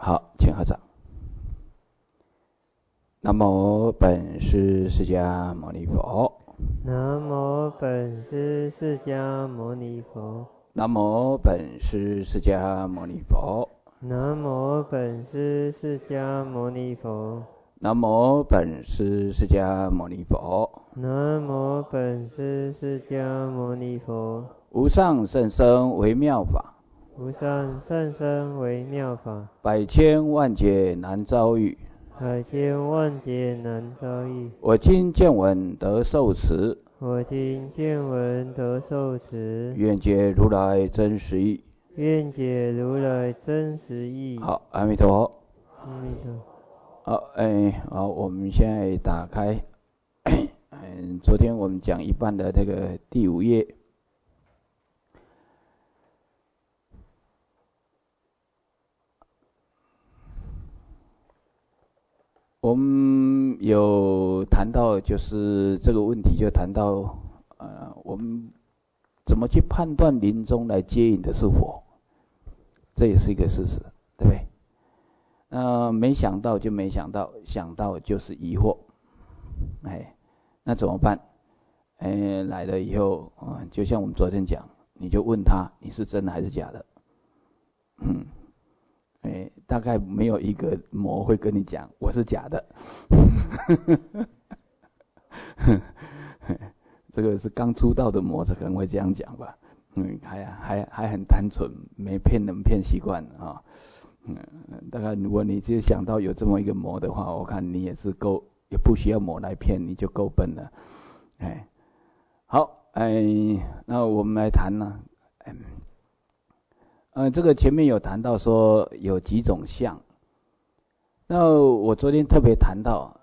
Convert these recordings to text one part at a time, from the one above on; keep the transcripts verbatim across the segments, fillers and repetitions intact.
好，请合掌。南无本师释迦牟尼佛。 南无本师释迦牟尼佛。 南无本师释迦牟尼佛。 南无本师释迦牟尼佛。 南无本师释迦牟尼佛。 南无本师释迦牟尼佛。 无上甚深微妙法， 无上甚深微妙法， 百千万劫难遭遇。 百千万劫难遭遇。 我今见闻得受持， 我今见闻得受持， 愿解如来真实义。 愿解如来真实义。 好，阿弥陀佛。 阿弥陀佛。 好，哎，好，我们现在打开，嗯，昨天我们讲一半的这个第五页。我们有谈到，就是这个问题，就谈到，呃，我们怎么去判断临终来接引的是佛，这也是一个事实，对不对？呃，没想到就没想到，想到就是疑惑，哎，那怎么办？哎，来了以后，啊、呃，就像我们昨天讲，你就问他，你是真的还是假的？嗯。哎，大概没有一个魔会跟你讲我是假的，这个是刚出道的魔才可能会这样讲吧，嗯，还还还很单纯，没骗人骗习惯啊，嗯，大概如果你就想到有这么一个魔的话，我看你也是够，也不需要魔来骗，你就够笨了，哎，好，哎，那我们来谈呢，嗯。呃，这个前面有谈到说有几种相，那我昨天特别谈到，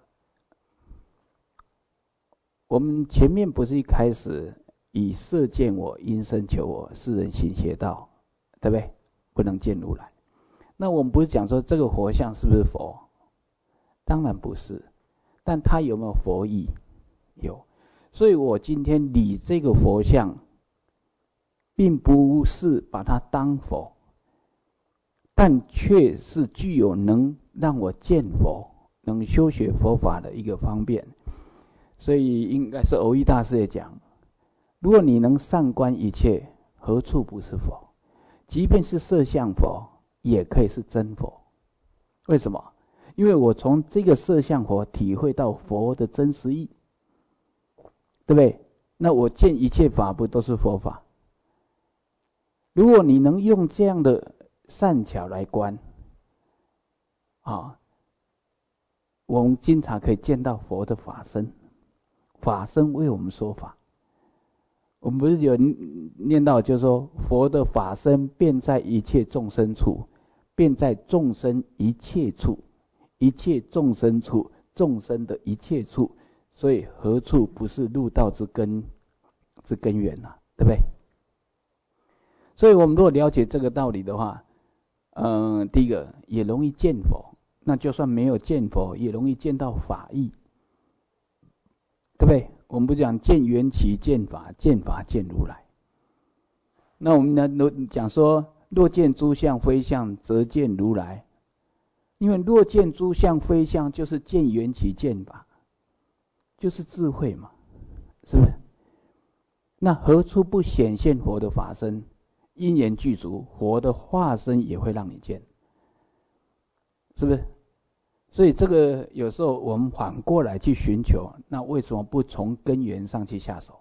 我们前面不是一开始以色见我、因身求我、世人行邪道，对不对？不能见如来。那我们不是讲说这个佛像是不是佛？当然不是，但它有没有佛意？有。所以我今天理这个佛像，并不是把它当佛，但却是具有能让我见佛、能修学佛法的一个方便。所以应该是蕅益大师也讲，如果你能善观一切，何处不是佛？即便是色相佛，也可以是真佛。为什么？因为我从这个色相佛体会到佛的真实义，对不对？那我见一切法不都是佛法？如果你能用这样的善巧来观，啊，我们经常可以见到佛的法身，法身为我们说法。我们不是有念到，就是说佛的法身遍在一切众生处，遍在众生一切处，一切众生处，众生的一切处，所以何处不是入道之根之根源啊，对不对？所以我们如果了解这个道理的话，嗯、呃，第一个也容易见佛，那就算没有见佛，也容易见到法义，对不对？我们不讲见缘起、见法、见法见如来。那我们呢讲说，若见诸相非相，则见如来。因为若见诸相非相，就是见缘起、见法，就是智慧嘛，是不是？那何处不显现佛的法身？因缘具足，佛的化身也会让你见，是不是？所以这个有时候我们反过来去寻求，那为什么不从根源上去下手？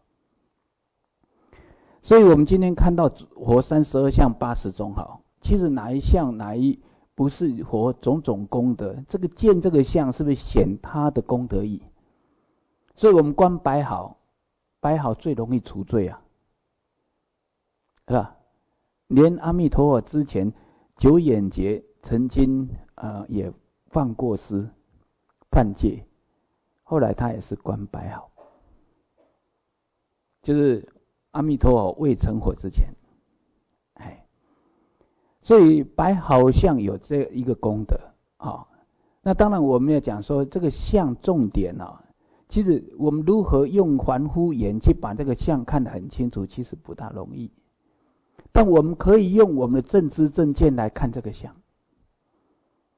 所以我们今天看到佛三十二相八十种好，其实哪一项哪一不是佛种种功德？这个见这个相是不是显他的功德义？所以我们观摆好，摆好最容易除罪啊，是吧？连阿弥陀佛之前九眼劫曾经呃也犯过失犯戒，后来他也是观摆好，就是阿弥陀佛未成佛之前，哎，所以摆好相有这一个功德啊、哦。那当然我们要讲说这个相重点啊，其实我们如何用凡夫眼去把这个相看得很清楚，其实不大容易。但我们可以用我们的正知正见来看这个相，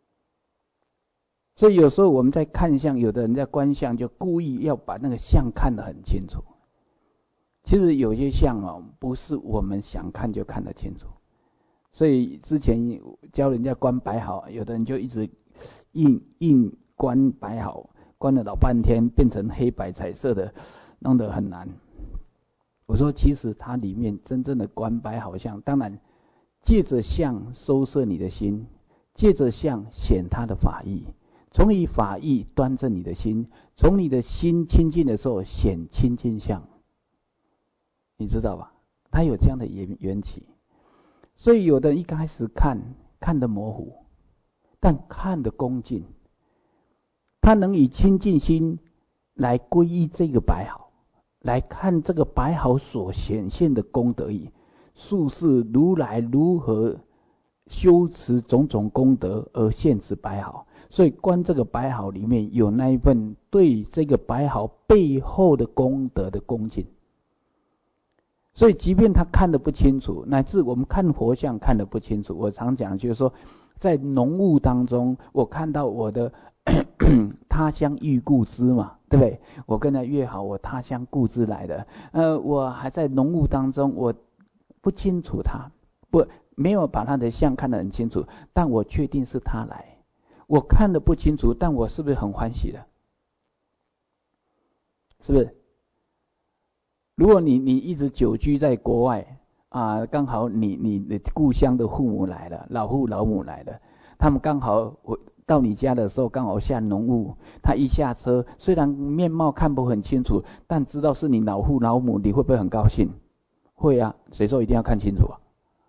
所以有时候我们在看相，有的人在观相就故意要把那个相看得很清楚。其实有些相哦，不是我们想看就看得清楚。所以之前教人家观白毫，有的人就一直硬硬观白毫，观了老半天，变成黑白彩色的，弄得很难。我说，其实它里面真正的观白毫相，当然借着相收摄你的心，借着相显他的法义，从以法义端正你的心，从你的心清净的时候显清净相，你知道吧？它有这样的缘缘起。所以有的人一开始看看得模糊，但看得恭敬，他能以清净心来皈依这个白毫，来看这个白毫所显现的功德义，述是如来如何修持种种功德而现此白毫。所以观这个白毫里面有那一份对这个白毫背后的功德的恭敬。所以即便他看得不清楚，乃至我们看佛像看得不清楚，我常讲就是说，在浓雾当中，我看到我的他乡遇故知嘛，对不对？我跟他约好，我他乡故知来的，呃，我还在浓雾当中，我不清楚他，不没有把他的相看得很清楚，但我确定是他来。我看得不清楚，但我是不是很欢喜的？是不是？如果你你一直久居在国外啊，刚好你你的故乡的父母来了，老父老母来了，他们刚好我到你家的时候刚好下浓雾，他一下车，虽然面貌看不很清楚，但知道是你老父老母，你会不会很高兴？会啊，谁说一定要看清楚啊？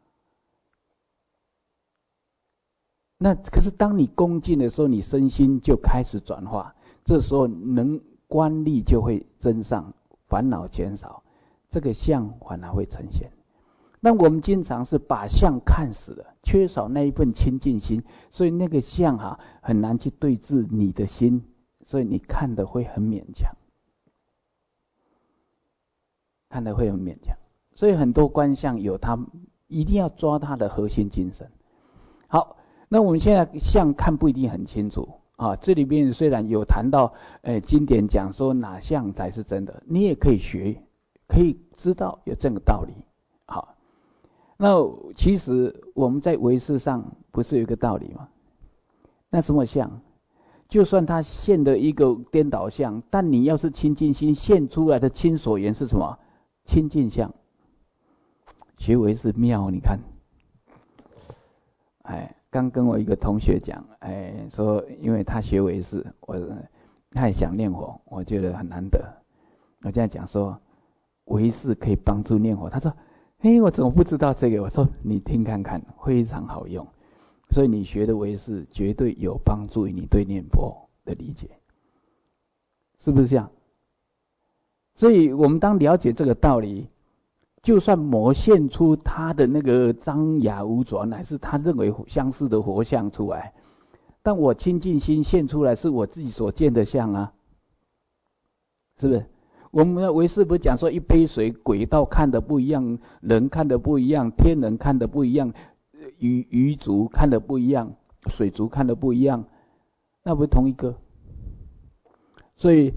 那可是当你恭敬的时候，你身心就开始转化，这时候能观力就会增上，烦恼减少，这个相反而会呈现。那我们经常是把相看死了，缺少那一份清净心，所以那个相啊很难去对治你的心，所以你看的会很勉强，看的会很勉强。所以很多观相有他一定要抓他的核心精神。好，那我们现在相看不一定很清楚啊，这里面虽然有谈到，呃，经典讲说哪相才是真的，你也可以学，可以知道有这个道理。好，那其实我们在唯识上不是有一个道理吗？那什么相？就算他现的一个颠倒相，但你要是清净心现出来的亲所缘是什么？清净相。学唯识妙，你看，哎。刚跟我一个同学讲，哎，说因为他学唯识，我他也想念佛，我觉得很难得。我这样讲说，唯识可以帮助念佛。他说，哎，我怎么不知道这个？我说你听看看，非常好用。所以你学的唯识绝对有帮助于你对念佛的理解，是不是这样？所以我们当了解这个道理，就算模现出他的那个张牙舞爪，乃是他认为相似的活相出来，但我清净心现出来是我自己所见的相啊，是不是？我们的唯识不是讲说一杯水，鬼道看的不一样，人看的不一样，天人看的不一样，鱼鱼族看的不一样，水族看的不一样，那不是同一个？所以。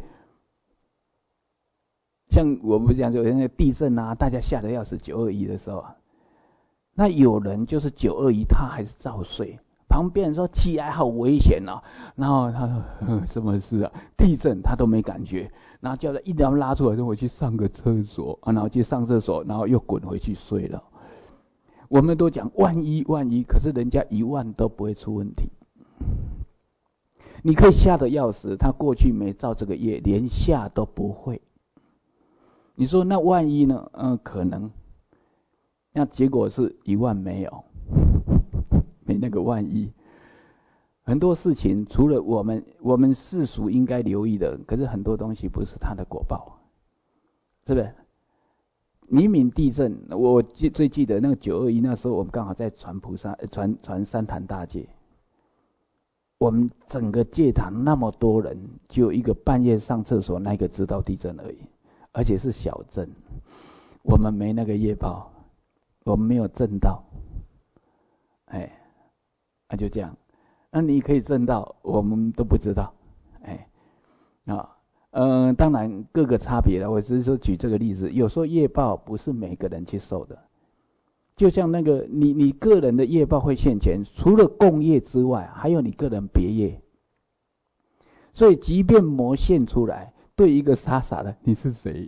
像我们讲，就那个地震啊，大家吓得要死，九二一的时候啊，那有人就是九二一，他还是照睡，旁边人说起来好危险哦，然后他说什么事啊？地震他都没感觉，然后叫他一定要拉出来，说我去上个厕所啊，然后去上厕所，然后又滚回去睡了。我们都讲万一万一，可是人家一万都不会出问题。你可以吓得要死，他过去没造这个业，连吓都不会。你说那万一呢？嗯，可能。那结果是一万没有，没那个万一。很多事情除了我们我们世俗应该留意的，可是很多东西不是它的果报，是不是？黎明地震，我记最记得那个九二一那时候，我们刚好在传菩萨传传三坛大戒。我们整个戒坛那么多人，只有一个半夜上厕所那个知道地震而已。而且是小震，我们没那个业报，我们没有震到，哎，那、啊、就这样。 那你可以证到，我们都不知道。哎，啊，呃，当然各个差别了。我只是说举这个例子，有时候业报不是每个人去受的。就像那个你你个人的业报会现前，除了共业之外，还有你个人别业。所以即便魔现出来，对一个傻傻的，你是谁？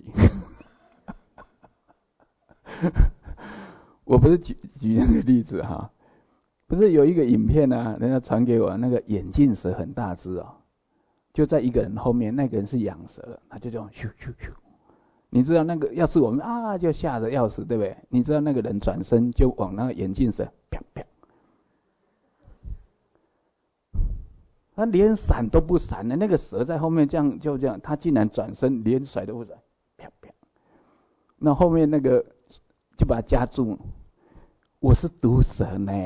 我不是举举那个例子哈，不是有一个影片啊，人家传给我，那个眼镜蛇很大只哦，就在一个人后面，那个人是养蛇了，他就这样咻咻咻。你知道那个要是我们啊，就吓得要死，对不对？你知道那个人转身就往那个眼镜蛇，啪啪，他连闪都不闪的，那个蛇在后面这样就这样，他竟然转身连甩都不甩，啪啪。那后面那个就把他夹住，我是毒蛇呢，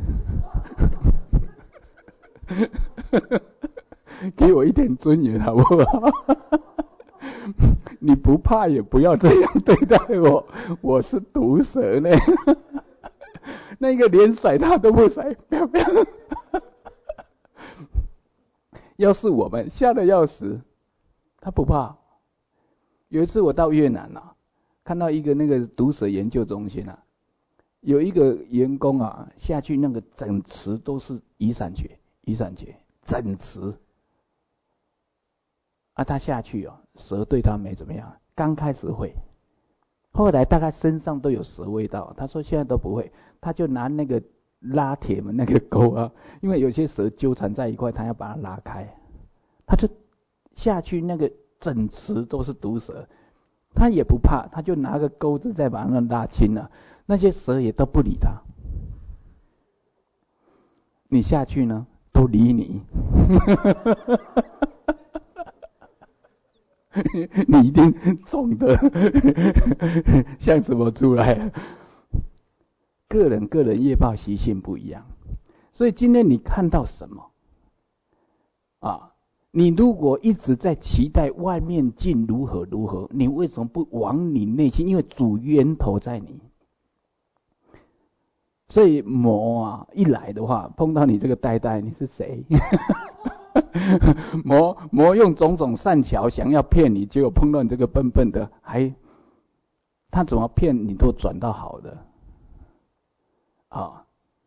给我一点尊严好不好？你不怕也不要这样对待我，我是毒蛇呢。那个连甩他都不甩，啪啪。要是我们吓得要死，他不怕。有一次我到越南啊，看到一个那个毒蛇研究中心啊，有一个员工啊下去，那个整池都是雨伞蕨，雨伞蕨整池。啊，他下去哦，蛇对他没怎么样，刚开始会，后来大概身上都有蛇味道。他说现在都不会，他就拿那个拉铁门那个钩啊，因为有些蛇纠缠在一块，他要把它拉开，他就下去，那个整池都是毒蛇，他也不怕，他就拿个钩子再把它拉清了，那些蛇也都不理他。你下去呢，都理你。你一定肿的像什么出来？个人个人业报习性不一样，所以今天你看到什么啊？你如果一直在期待外面境如何如何，你为什么不往你内心？因为主源头在你，所以魔啊一来的话，碰到你这个呆呆，你是谁？魔魔用种种善巧想要骗你，结果碰到你这个笨笨的，还他怎么骗你都转到好的啊！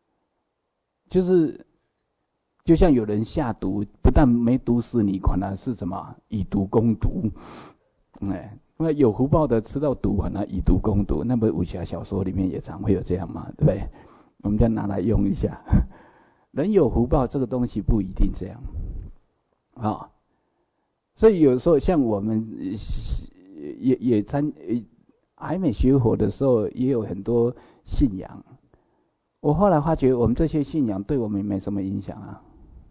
就是就像有人下毒，不但没毒死你，反而是什么以毒攻毒。哎，因为有福报的吃到毒，反而以毒攻毒。那么武侠小说里面也常会有这样嘛，对不对？我们再拿来用一下。人有福报这个东西不一定这样。啊、哦，所以有时候像我们也也参还没学佛的时候，也有很多信仰。我后来发觉，我们这些信仰对我们没什么影响啊。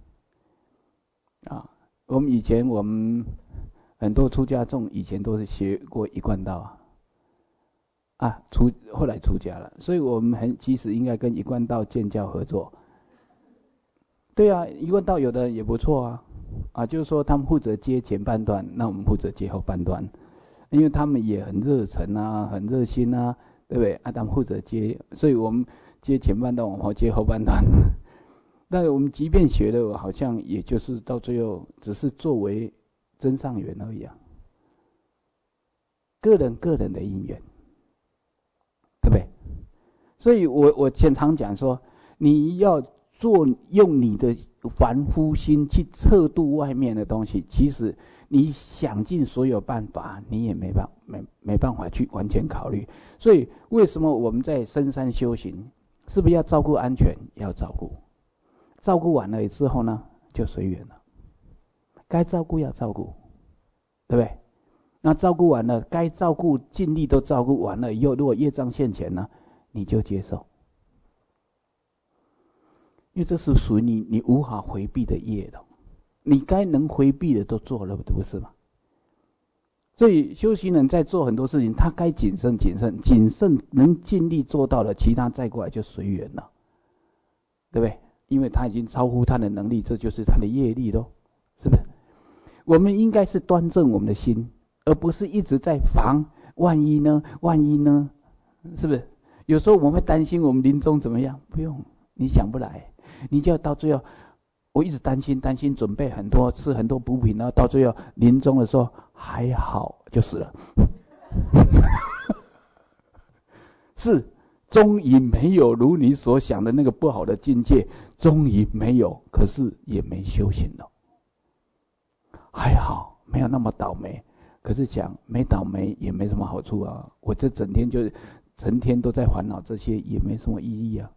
啊，我们以前我们很多出家众以前都是学过一贯道啊，啊出后来出家了，所以我们很其实应该跟一贯道建教合作。对啊，一贯道有的也不错啊。啊，就是说他们负责接前半段，那我们负责接后半段，因为他们也很热忱啊，很热心啊，对不对？啊，他们负责接，所以我们接前半段，我们接后半段。但是我们即便学了，好像也就是到最后只是作为增上缘而已啊。个人个人的因缘，对不对？所以我我经常讲说，你要做用你的凡夫心去测度外面的东西，其实你想尽所有办法，你也没办没没办法去完全考虑。所以为什么我们在深山修行，是不是要照顾安全？要照顾，照顾完了之后呢，就随缘了。该照顾要照顾，对不对？那照顾完了，该照顾尽力都照顾完了以后，如果业障现前呢，你就接受。因为这是属于你你无法回避的业的，你该能回避的都做了，不是吗？所以修行人在做很多事情，他该谨慎谨慎谨慎，能尽力做到了，其他再过来就随缘了，对不对？因为他已经超乎他的能力，这就是他的业力咯，是不是？我们应该是端正我们的心，而不是一直在防万一呢？万一呢？是不是？有时候我们会担心我们临终怎么样？不用，你想不来。你就要到最后， 我一直担心担心，准备很多吃很多补品，然后到最后临终的时候还好就死了。是，终于没有如你所想的那个不好的境界，终于没有，可是也没修行了。还好没有那么倒霉，可是讲没倒霉也没什么好处啊。我这整天就成天都在烦恼这些，也没什么意义啊，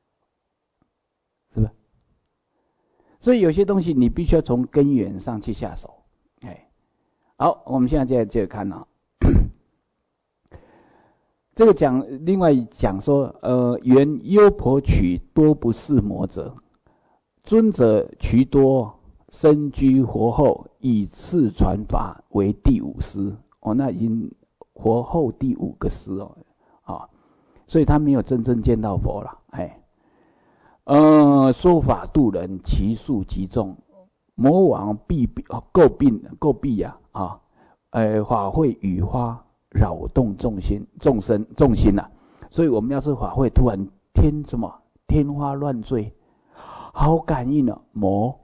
是吧？所以有些东西你必须要从根源上去下手。哎，好，我们现在接着接着看啊。这个讲另外讲说，呃，原优婆取多不是魔者，尊者瞿多身居活后，以次传法为第五师。哦，那已经活后第五个师哦，啊，所以他没有真正见到佛了。哎，呃，说法度人，其数极众，魔王必诟病诟病呀啊，呃，法会语花。扰动众心，众生众心呐、啊，所以我们要是法会突然天什么天花乱坠，好感应啊，魔，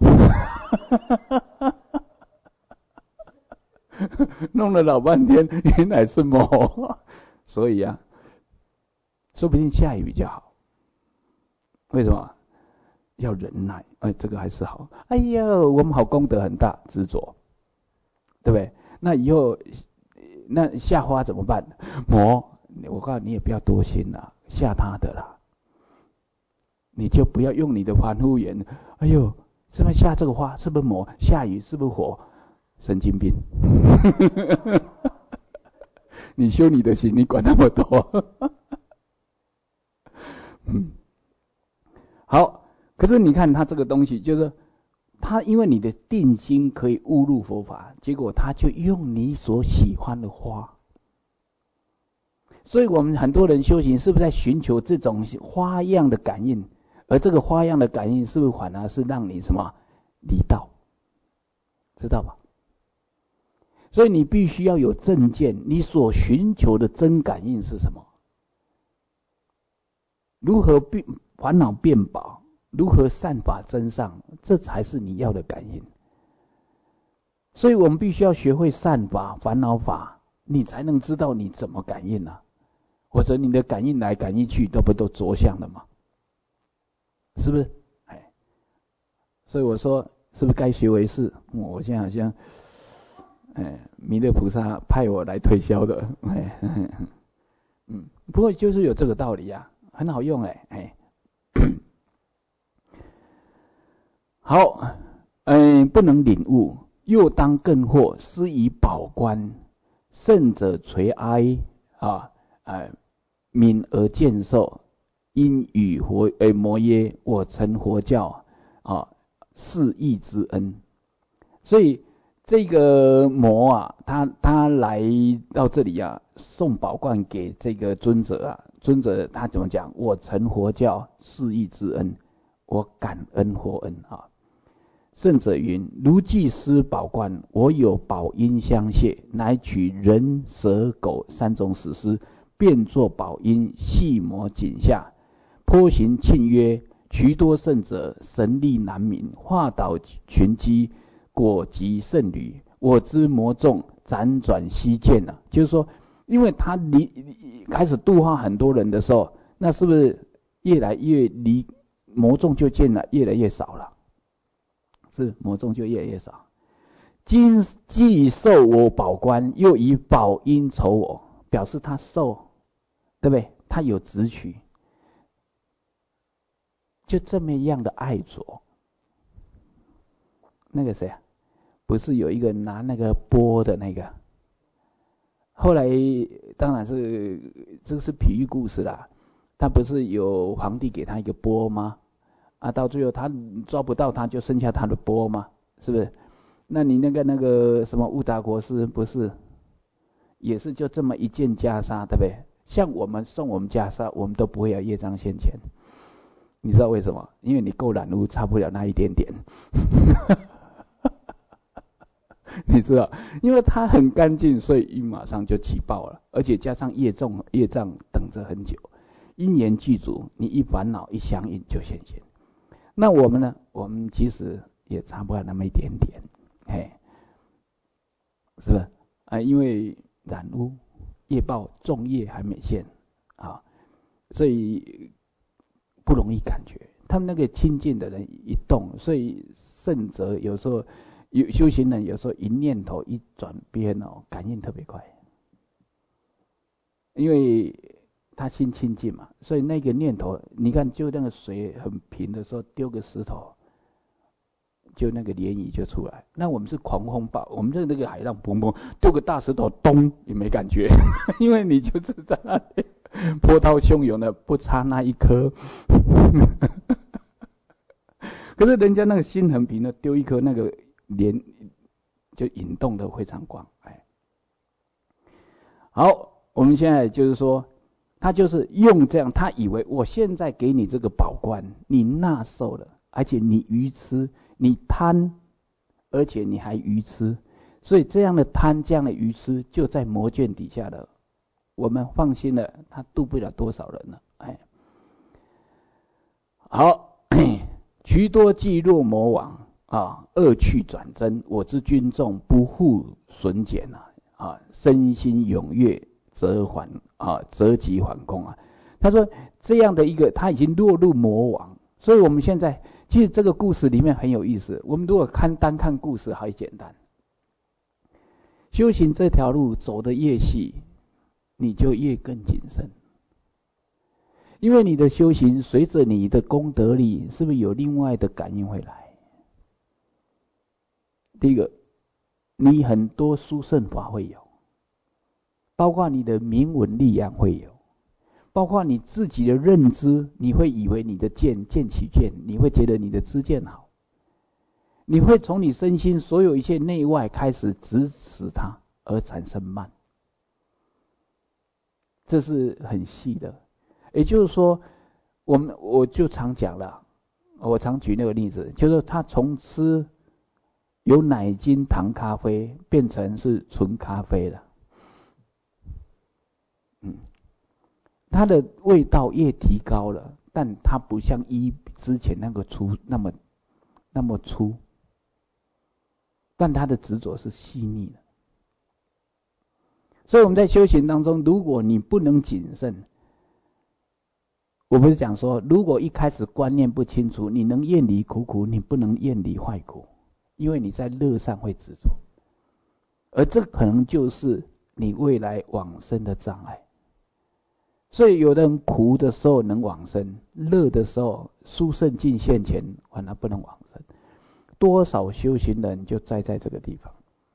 弄了老半天，原来是魔，所以啊，说不定下雨比较好。为什么？要忍耐，哎，这个还是好。哎呦，我们好功德很大，执着，对不对？那以后。那下花怎么办？魔，我告诉你，你也不要多心啦，下他的啦。你就不要用你的凡夫眼。哎呦，是不是下这个花？是不是魔？下雨是不是火？神经病！你修你的心，你管那么多？嗯，好。可是你看他这个东西，就是。他因为你的定心可以悟入佛法，结果他就用你所喜欢的花。所以我们很多人修行是不是在寻求这种花样的感应？而这个花样的感应是不是反而是让你什么离道？知道吧？所以你必须要有正见，你所寻求的真感应是什么？如何变烦恼变宝？如何善法增上，这才是你要的感应。所以我们必须要学会善法、烦恼法，你才能知道你怎么感应啊。或者你的感应来感应去，都不都着相了吗？是不是？哎，所以我说，是不是该学为是？我现在好像，哎，弥勒菩萨派我来推销的，哎，嗯，不过就是有这个道理啊，很好用哎，哎。好，嗯，不能领悟，又当更惑，施以宝冠，圣者垂哀啊，哎，敏而见受，因与佛诶摩耶，我成佛教啊，是义之恩。所以这个魔啊，他他来到这里啊，送宝冠给这个尊者啊，尊者他怎么讲？我成佛教，是义之恩，我感恩佛恩啊。圣者云：如既施宝冠，我有宝音相谢，乃取人、蛇、狗三种死尸，变作宝音，细磨颈下，颇行庆曰：瞿多圣者，神力难泯，化导群机，果及圣侣。我知魔众辗转西渐了，就是说，因为他离开始度化很多人的时候，那是不是越来越离魔众就渐了，越来越少了？是魔众就越来越少。今既受我宝冠，又以宝音酬我，表示他受，对不对？他有执取，就这么样的爱着。那个谁啊？不是有一个拿那个钵的那个？后来当然是这是比喻故事啦。他不是有皇帝给他一个钵吗？啊，到最后他抓不到，他就剩下他的钵吗？是不是？那你那个那个什么悟达国师不是，也是就这么一件袈裟，对不对？像我们送我们袈裟，我们都不会有业障现前。你知道为什么？因为你够染污，差不了那一点点。你知道，因为它很干净，所以一马上就起爆了，而且加上业重业障等着很久，因缘具足，你一烦恼一相应就现前。 那我们呢？我们其实也差不了那么一点点，嘿，是不是啊？因为染污、业报、重业还没现啊，所以不容易感觉。他们那个亲近的人一动，所以圣者有时候有修行人有时候一念头一转变哦，感应特别快，因为他心清净嘛，所以那个念头，你看就那个水很平的时候丢个石头，就那个涟漪就出来。那我们是狂风暴，我们这那个海浪砰砰丢个大石头，咚也没感觉，因为你就是在那里波涛汹涌的，不差那一颗。可是人家那个心很平的，丢一颗那个涟就引动的非常广。哎，好，我们现在就是说，他就是用这样，他以为我现在给你这个宝冠，你纳受了，而且你愚痴，你贪，而且你还愚痴，所以这样的贪，这样的愚痴，就在魔卷底下了。我们放心了，他渡不了多少人了。哎，好。渠多既若魔王啊，恶趣转真，我之君众不复损减啊啊，身心踊跃，则缓啊，则即缓攻啊。他说这样的一个，他已经落入魔王，所以我们现在其实这个故事里面很有意思。我们如果看单看故事还简单，修行这条路走得越细，你就越更谨慎。因为你的修行随着你的功德力，是不是有另外的感应会来？第一个，你很多殊胜法会有，包括你的明文力量会有，包括你自己的认知，你会以为你的见见起见，你会觉得你的知见好，你会从你身心所有一切内外开始支持它而产生慢，这是很细的。也就是说，我们我就常讲了，我常举那个例子，就是他从吃有奶精糖咖啡变成是纯咖啡了，嗯，它的味道越提高了，但它不像一之前那个粗那么那么粗，但它的执着是细腻的。所以我们在修行当中，如果你不能谨慎，我不是讲说，如果一开始观念不清楚，你能厌离苦苦，你不能厌离坏苦，因为你在乐上会执着，而这可能就是你未来往生的障碍。所以有的人苦的时候能往生，乐的时候殊胜境现前反而不能往生。多少修行人就栽在这个地方，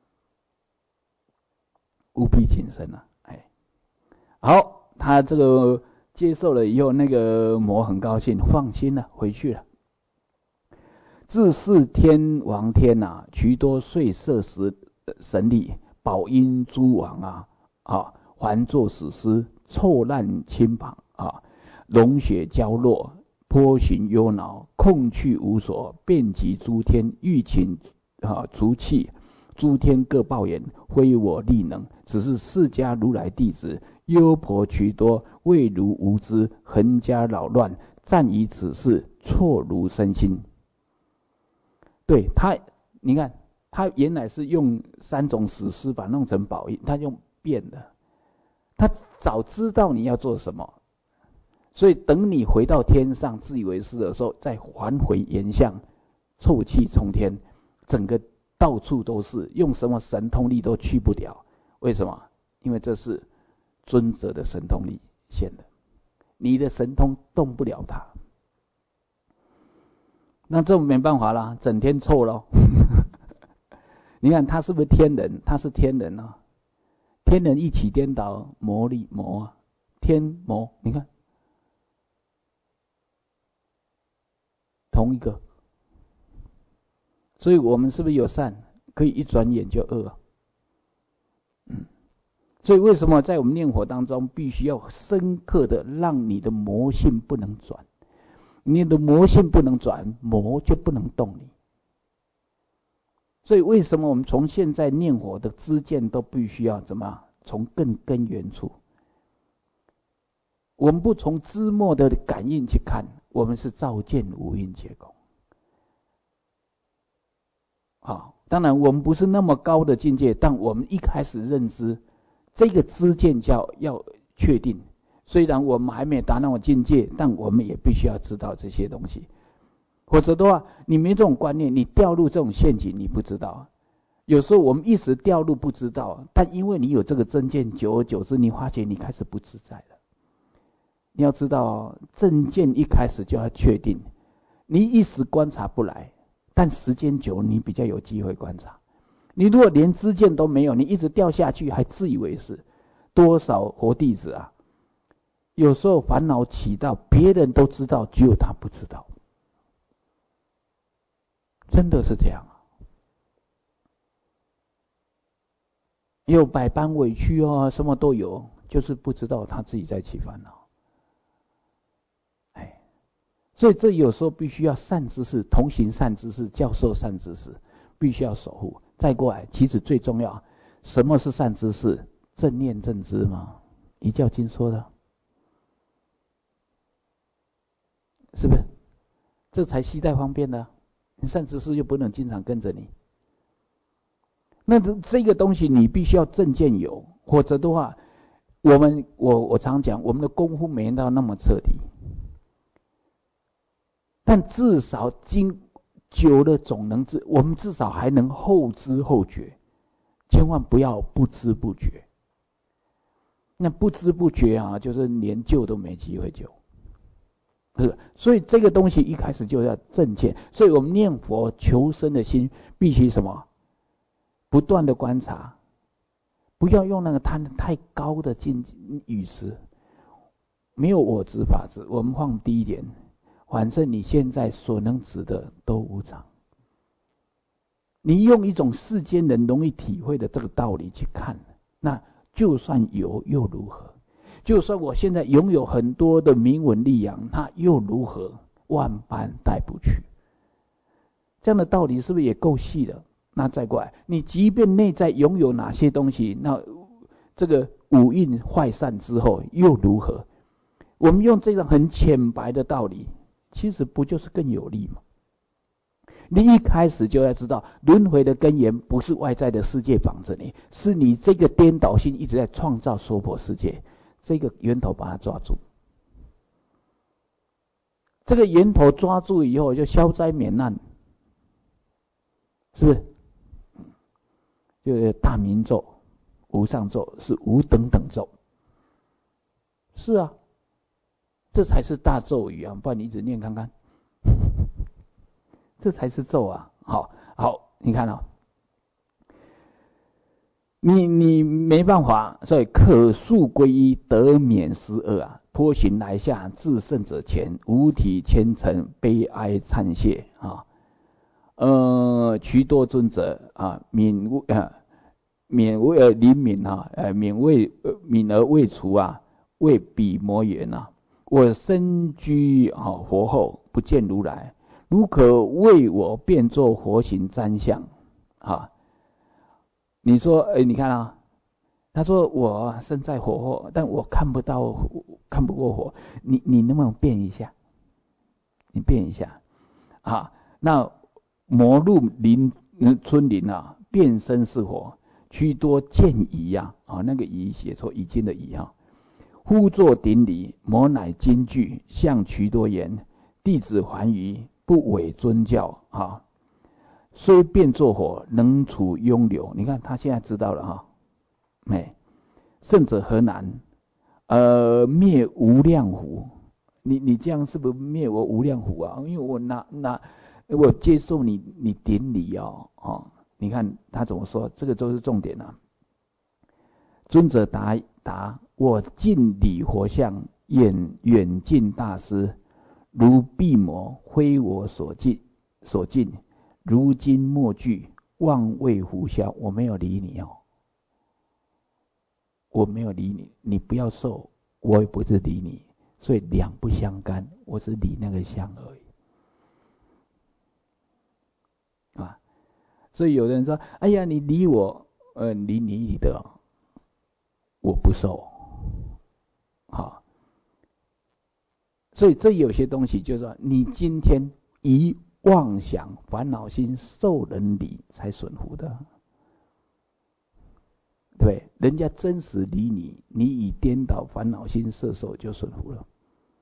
务必谨慎啊！哎，好，他这个接受了以后，那个魔很高兴，放心了，回去了。自是天王天啊，渠多岁摄食神力，宝音诸王啊啊，还作史诗，臭烂倾旁啊，龙血交落，波寻忧恼，空去无所，遍及诸天，欲请啊足气，诸天各报言，非我力能，只是释迦如来弟子。优婆渠多，未如无知，横加扰乱，暂以此事，错如身心。对他，你看他原来是用三种史诗把弄成宝音，他用变的，他早知道你要做什么，所以等你回到天上自以为是的时候，再还回原相，臭气冲天，整个到处都是，用什么神通力都去不了。为什么？因为这是尊者的神通力现的，你的神通动不了他，那这没办法啦，整天臭咯。你看他是不是天人？他是天人啊，天人一起颠倒，魔力魔啊，天魔，你看同一个，所以我们是不是有善，可以一转眼就恶？嗯。所以为什么在我们念佛当中，必须要深刻的让你的魔性不能转，你的魔性不能转，魔就不能动你。所以为什么我们从现在念佛的知见都必须要怎么从更根源处？我们不从知末的感应去看，我们是照见无因结果。 好，当然我们不是那么高的境界，但我们一开始认知这个知见叫要确定。虽然我们还没达那种境界，但我们也必须要知道这些东西。否则的话，你没这种观念，你掉入这种陷阱，你不知道。有时候我们一时掉入不知道，但因为你有这个真见，久而久之，你发觉你开始不自在了。你要知道，正见一开始就要确定，你一时观察不来，但时间久，你比较有机会观察。你如果连知见都没有，你一直掉下去，还自以为是，多少活弟子啊！有时候烦恼起到，别人都知道，只有他不知道，真的是这样啊！有百般委屈哦，什么都有，就是不知道他自己在起烦恼。哎，所以这有时候必须要善知识，同行善知识，教授善知识，必须要守护。再过来，其实最重要，什么是善知识？正念正知嘛，一教经说的。是不是？这才携带方便的、啊，善知识又不能经常跟着你。那这个东西你必须要正见有，否则的话，我们我我常讲，我们的功夫没到那么彻底，但至少经久了总能知，我们至少还能后知后觉，千万不要不知不觉。那不知不觉啊，就是连救都没机会救。是，所以这个东西一开始就要正见，所以我们念佛求生的心必须什么？不断的观察，不要用那个贪太高的境语词，没有我执法执，我们放低一点，反正你现在所能指的都无常。你用一种世间人容易体会的这个道理去看，那就算有又如何？就算我现在拥有很多的名闻利养，那又如何？万般带不去。这样的道理是不是也够细了？那再过来，你即便内在拥有哪些东西，那这个五蕴坏散之后又如何？我们用这种很浅白的道理，其实不就是更有利吗？你一开始就要知道，轮回的根源不是外在的世界绑着你，是你这个颠倒性一直在创造娑婆世界。这个源头把它抓住，这个源头抓住以后就消灾免难，是不是？就是大明咒、无上咒是无等等咒，是啊，这才是大咒语啊！不然你一直念看看，这才是咒啊！好，好，你看啊、哦。你你没办法，所以可速归一，得免失恶啊！脱形来下，至圣者前，五体虔诚，悲哀忏谢啊！呃，瞿多尊者啊，免啊免为而临悯啊，呃免为悯而未除啊，为彼魔缘啊！我身居啊佛后，不见如来，如可为我变作佛形瞻相啊！你说，哎，你看啊，他说我身在火后，但我看不到，看不过火。你你能不能变一下？你变一下啊？那魔入林村林啊，变身是火，须多见疑呀啊，那个疑写错已经的疑啊。呼作顶礼，魔乃惊惧，向瞿多言：弟子还于不违尊教啊。虽变作火，能除庸流。你看他现在知道了哈，哎，圣者何难？呃，灭无量虎。你你这样是不是灭我无量虎啊？因为我拿拿我接受你你顶礼哦，哦，你看他怎么说？这个都是重点啊。尊者答答：我尽礼佛像，远远近大师，如毕魔，非我所尽所尽。如今莫惧，妄为胡笑。我没有理你哦，我没有理你，你不要受，我也不是理你，所以两不相干，我只理那个相而已啊。所以有人说：“哎呀，你理我，呃，理你理的，我不受。”好，所以这有些东西就是说，你今天以妄想烦恼心受人理才损福的，对不对？人家真实理你，你以颠倒烦恼心摄受就损福了。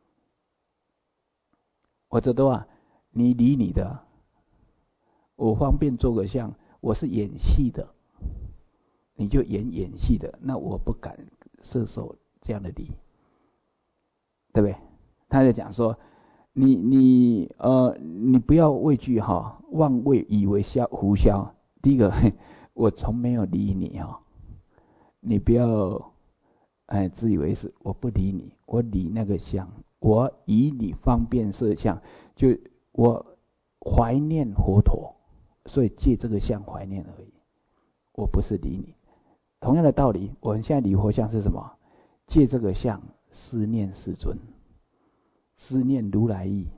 或者的话，你理你的，我方便做个像，我是演戏的，你就演演戏的，那我不敢摄受这样的理，对不对？他就讲说，你你呃，你不要畏惧哈，妄为以为消胡消。第一个，我从没有理你哈，你不要哎自以为是，我不理你，我理那个相，我以你方便摄相，就我怀念佛陀，所以借这个相怀念而已，我不是理你。同样的道理，我们现在理佛像是什么？借这个相思念世尊，思念如来意，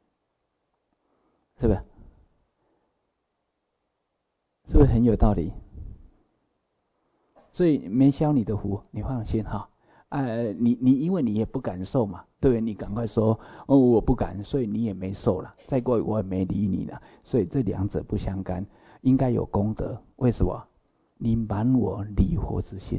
是不是？是不是很有道理？所以没消你的福，你放心哈。呃，你你因为你也不敢受嘛，对不对？你赶快说哦，我不敢，所以你也没受了。再过我也没理你了，所以这两者不相干，应该有功德。为什么？你满我理佛之心，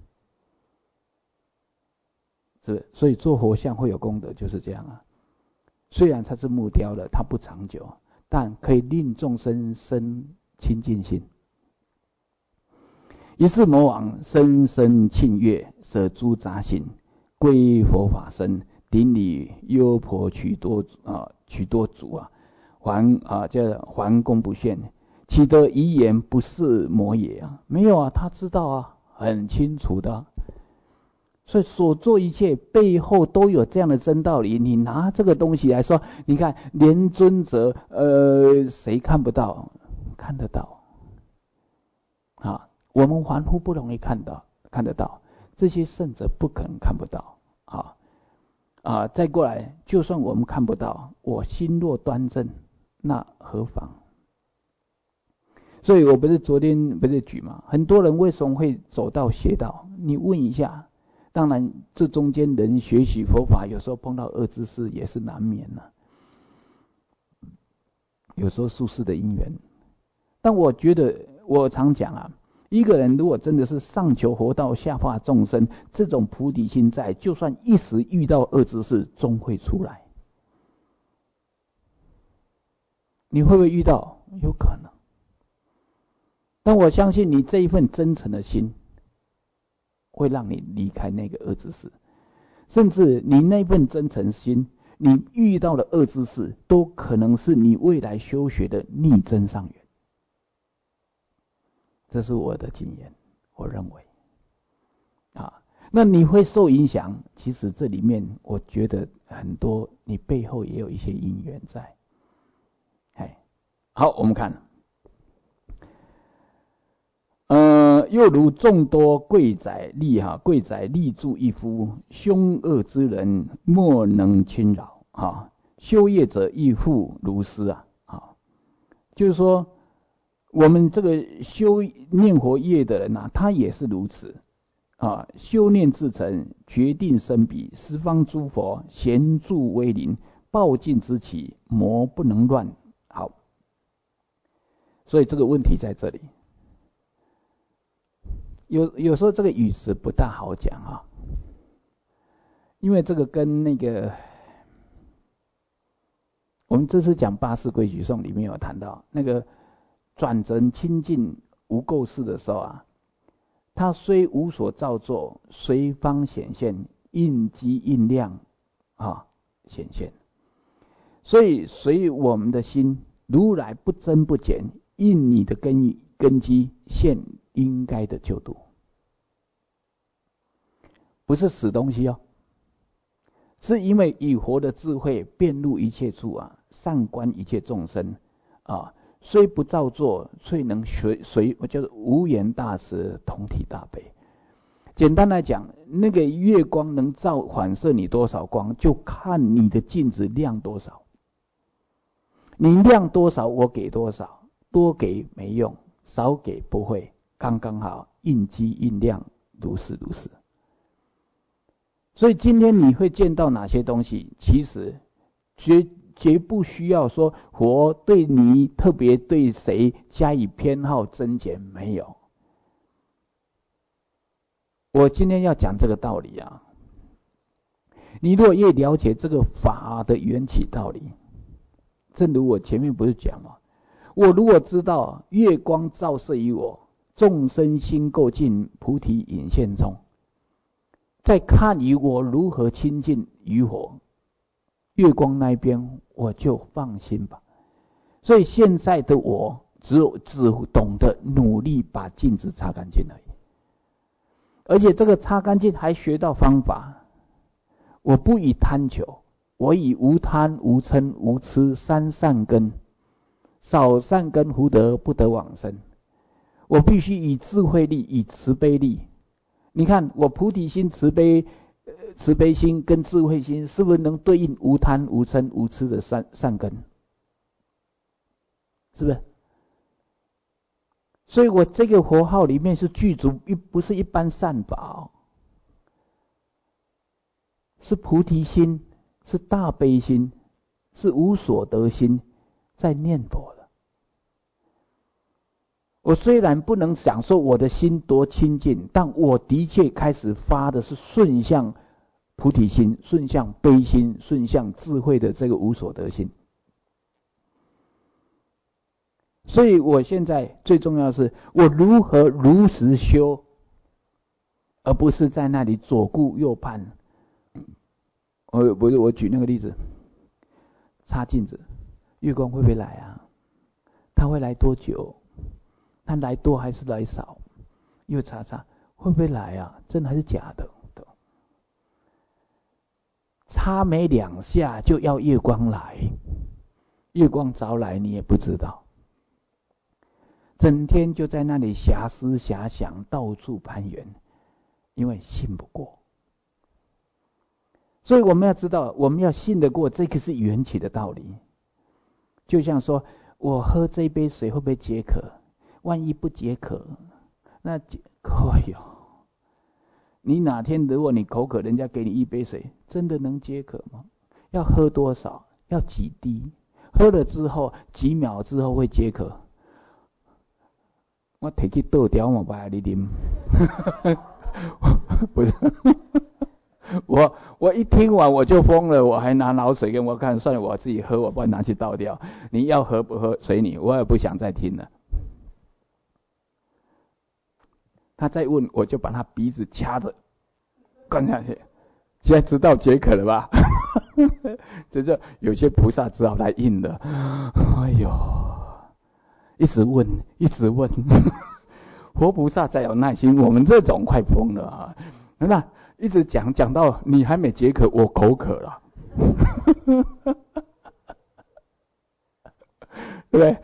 是不是？所以做佛像会有功德，就是这样啊。虽然它是木雕的，它不长久，但可以令众生生清净心。于是魔王深深庆悦，舍诸杂行，归佛法身，顶礼优婆许多啊许多主啊，还啊叫还功不现，岂得遗言不是魔也啊？没有啊，他知道啊，很清楚的啊。所以所做一切背后都有这样的真道理。你拿这个东西来说，你看连尊者，呃，谁看不到？看得到啊。我们凡夫不容易看到，看得到，这些圣者不可能看不到啊啊！再过来，就算我们看不到，我心若端正，那何妨？所以我不是昨天不是举嘛，很多人为什么会走到邪道？你问一下。当然，这中间人学习佛法，有时候碰到恶知识也是难免的，有时候宿世的因缘。但我觉得，我常讲啊。一个人如果真的是上求佛道，下化众生，这种菩提心在，就算一时遇到恶知识，终会出来。你会不会遇到？有可能。但我相信你这一份真诚的心，会让你离开那个恶知识，甚至你那份真诚心，你遇到的恶知识，都可能是你未来修学的逆增上缘。这是我的经验，我认为，啊，那你会受影响？其实这里面，我觉得很多你背后也有一些因缘在。哎，好，我们看，呃，又如众多贵宰利哈，贵宰利住一夫，凶恶之人莫能侵扰哈，修业者亦复如斯啊，啊，就是说。我们这个修念佛业的人啊，他也是如此啊。修念至诚，决定生彼，十方诸佛咸助威灵，报尽之起，魔不能乱。好，所以这个问题在这里。有有时候这个语词不大好讲啊，因为这个跟那个我们这次讲八识规矩颂里面有谈到那个。转成清净无垢事的时候啊，它虽无所造作，随方显现，应机应量啊显现。所以随我们的心，如来不增不减，应你的根根基现应该的救度，不是死东西哦，是因为以佛的智慧遍入一切处啊，上观一切众生啊。虽不造作，却能随随，我叫做无言大慈，同体大悲。简单来讲，那个月光能照反射你多少光，就看你的镜子亮多少。你亮多少，我给多少，多给没用，少给不会，刚刚好，应机应量，如是如是。所以今天你会见到哪些东西，其实绝绝不需要说佛对你特别对谁加以偏好增减，没有。我今天要讲这个道理啊，你如果越了解这个法的缘起道理，正如我前面不是讲吗？我如果知道月光照射于我，众生心构尽，菩提隐现中，再看于我如何亲近于佛，月光那边我就放心吧。所以现在的我只有只懂得努力把镜子擦干净而已，而且这个擦干净还学到方法。我不以贪求，我以无贪无嗔无痴三善根，少善根福德不得往生。我必须以智慧力，以慈悲力。你看我菩提心、慈悲、呃、慈悲心跟智慧心，是不是能对应无贪无嗔无痴的善善根？是不是？所以我这个佛号里面是具足一不是一般善法哦，是菩提心，是大悲心，是无所得心，在念佛了。我虽然不能享受我的心多清净，但我的确开始发的是顺向菩提心，顺向悲心，顺向智慧的这个无所得心。所以我现在最重要的是我如何如实修，而不是在那里左顾右盼。我不是我举那个例子，擦镜子，月光会不会来啊？他会来多久？他来多还是来少？又擦擦，会不会来啊？真的还是假的？擦没两下就要月光来，月光早来你也不知道，整天就在那里遐思遐想，到处攀缘，因为信不过。所以我们要知道，我们要信得过，这个是缘起的道理。就像说我喝这杯水会不会解渴？万一不解渴，那哎呦，你哪天如果你口渴，人家给你一杯水，真的能解渴吗？要喝多少？要几滴？喝了之后几秒之后会解渴？我提去倒掉嘛，把你啉。不是，我我一听完我就疯了，我还拿老水给我看，算了，我自己喝，我把它拿去倒掉。你要喝不喝随你，我也不想再听了。他再问，我就把他鼻子掐着灌下去。现在知道解渴了吧？这就有些菩萨只好来应了。哎呦，一直问，一直问。活菩萨再有耐心，我们这种快疯了啊！那一直讲讲到你还没解渴，我口渴了，对不对？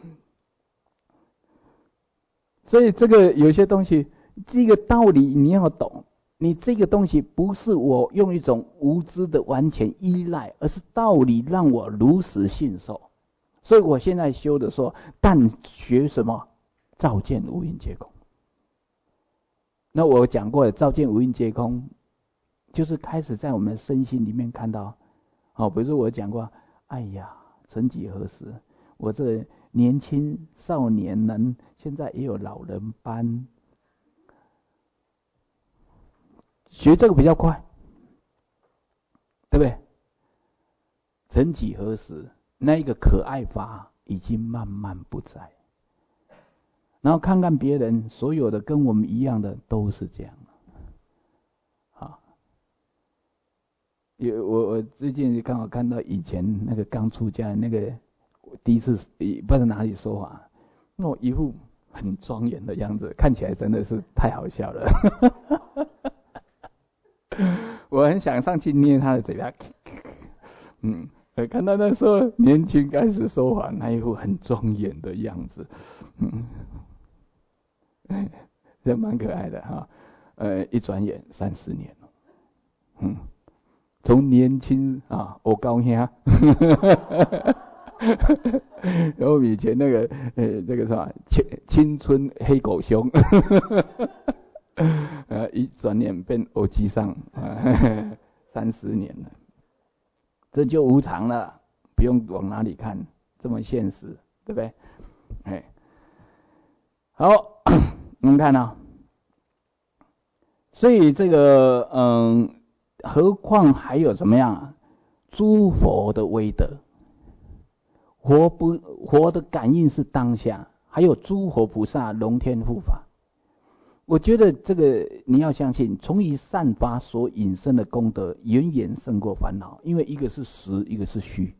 所以这个有些东西，这个道理你要懂。你这个东西不是我用一种无知的完全依赖，而是道理让我如实信受。所以我现在修的说，但学什么？照见无因皆空。那我讲过了，照见无因皆空，就是开始在我们身心里面看到。哦，比如说我讲过，哎呀，曾几何时，我这年轻少年人，现在也有老人斑。学这个比较快，对不对？曾几何时，那一个可爱法已经慢慢不在。然后看看别人，所有的跟我们一样的都是这样。好，有我我最近刚好看到以前那个刚出家的那个第一次不知道哪里说话，那我一副很庄严的样子，看起来真的是太好笑了。我很想上去捏他的嘴巴，嗯，看到那时候年轻开始说话，那一副很庄严的样子，嗯，这蛮可爱的哈。呃，一转眼三十年了，嗯，从年轻啊，我高兴，然后以前那个呃这个什么青青春黑狗熊。呃，一转眼变欧基上，三十年了，这就无常了，不用往哪里看，这么现实，对不对？哎，好，我们看啊，所以这个嗯，何况还有怎么样啊？诸佛的威德，佛不佛的感应是当下，还有诸佛菩萨龙天护法。我觉得这个你要相信，从于善法所引生的功德，远远胜过烦恼，因为一个是实，一个是虚。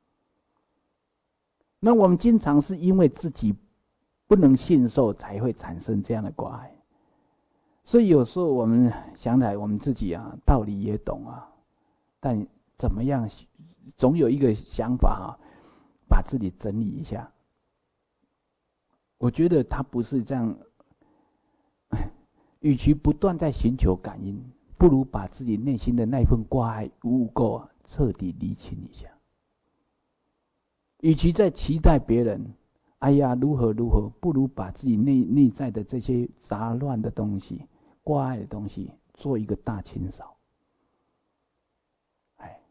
那我们经常是因为自己不能信受，才会产生这样的挂碍。所以有时候我们想来，我们自己啊，道理也懂啊，但怎么样，总有一个想法啊，把自己整理一下。我觉得他不是这样。与其不断在寻求感应，不如把自己内心的那份挂碍污垢啊，彻底厘清一下。与其在期待别人，哎呀如何如何，不如把自己内内在的这些杂乱的东西、挂碍的东西，做一个大清扫。哎，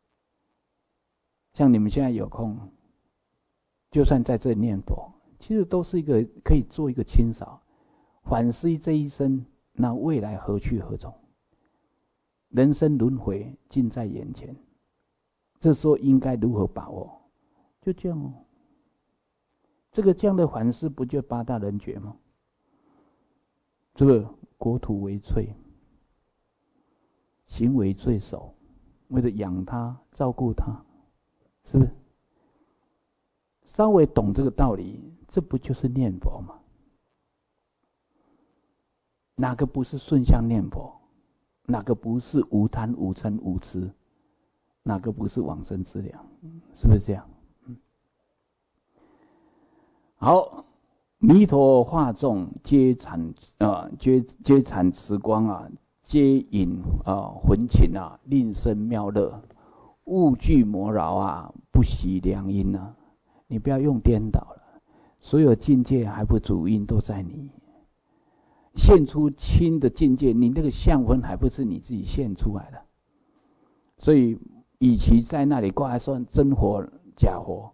像你们现在有空，就算在这念佛，其实都是一个可以做一个清扫。反思这一生，那未来何去何从？人生轮回近在眼前，这时候应该如何把握？就这样哦。这个这样的反思，不就八大人觉吗？这个国土为粹，行为罪首，为了养他、照顾他，是不是？稍微懂这个道理，这不就是念佛吗？哪个不是顺向念佛？哪个不是无贪无嗔无痴？哪个不是往生之良？是不是这样？嗯、好，弥陀化众，皆产啊，皆皆产慈光啊，皆引啊魂情啊，令生妙乐，勿惧魔扰啊，不习良因啊。你不要用颠倒了，所有境界还不主因都在你。现出清的境界，你那个相分还不是你自己现出来的，所以与其在那里挂碍说真佛假佛，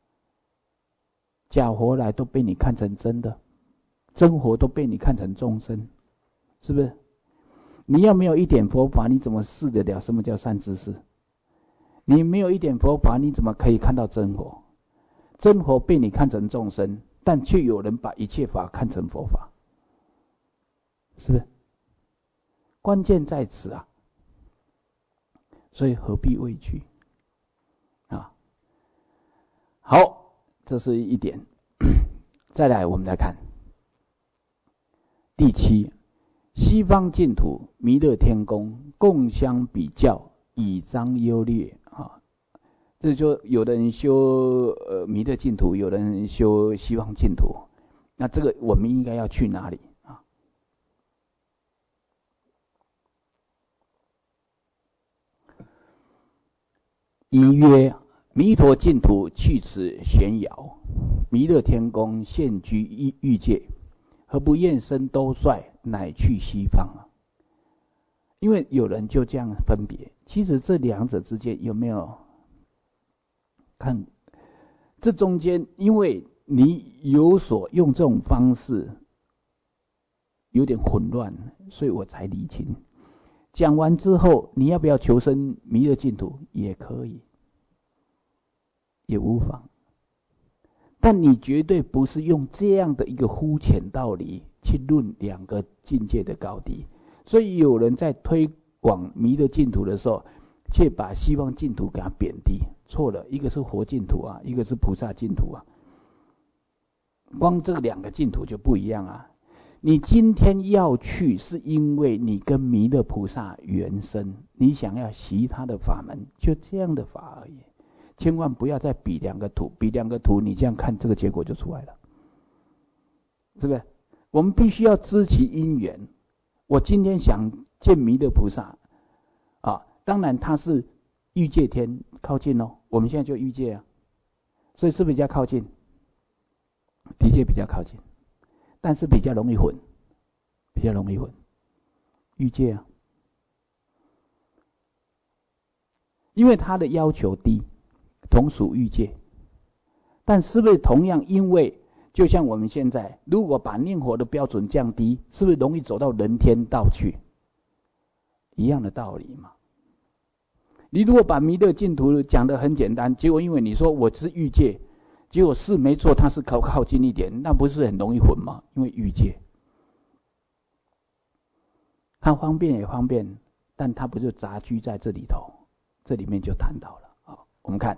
假佛来都被你看成真的，真佛都被你看成众生，是不是？你要没有一点佛法，你怎么试得了什么叫善知识？你没有一点佛法，你怎么可以看到真佛？真佛被你看成众生，但却有人把一切法看成佛法。是不是？关键在此啊，所以何必畏惧啊？好，这是一点。再来，我们来看第七，西方净土弥勒天宫共相比较，以彰优劣啊。这就有的人修呃弥勒净土，有的人修西方净土，那这个我们应该要去哪里？一曰：弥陀净土去此玄遥，弥勒天宫现居欲界，何不厌身兜率，乃去西方啊？因为有人就这样分别，其实这两者之间有没有看？这中间，因为你有所用这种方式，有点混乱，所以我才厘清。讲完之后，你要不要求生弥勒净土也可以，也无妨。但你绝对不是用这样的一个肤浅道理去论两个境界的高低。所以有人在推广弥勒净土的时候，却把西方净土给它贬低，错了。一个是佛净土啊，一个是菩萨净土啊。光这两个净土就不一样啊。你今天要去，是因为你跟弥勒菩萨缘深，你想要习他的法门，就这样的法而已。千万不要再比两个图，比两个图，你这样看，这个结果就出来了，是不是？我们必须要知其因缘。我今天想见弥勒菩萨啊，当然他是欲界天靠近哦，我们现在就欲界啊，所以是不是比较靠近？的确比较靠近。但是比较容易混，比较容易混，欲界啊，因为他的要求低， 同属欲界。但是不是同样，因为就像我们现在，如果把念佛的标准降低，是不是容易走到人天道去？一样的道理嘛。你如果把弥勒净土讲得很简单，结果因为你说我是欲界，结果是没错，它是靠靠近一点，那不是很容易混吗？因为欲界，它方便也方便，但它不就杂居在这里头？这里面就谈到了啊。我们看。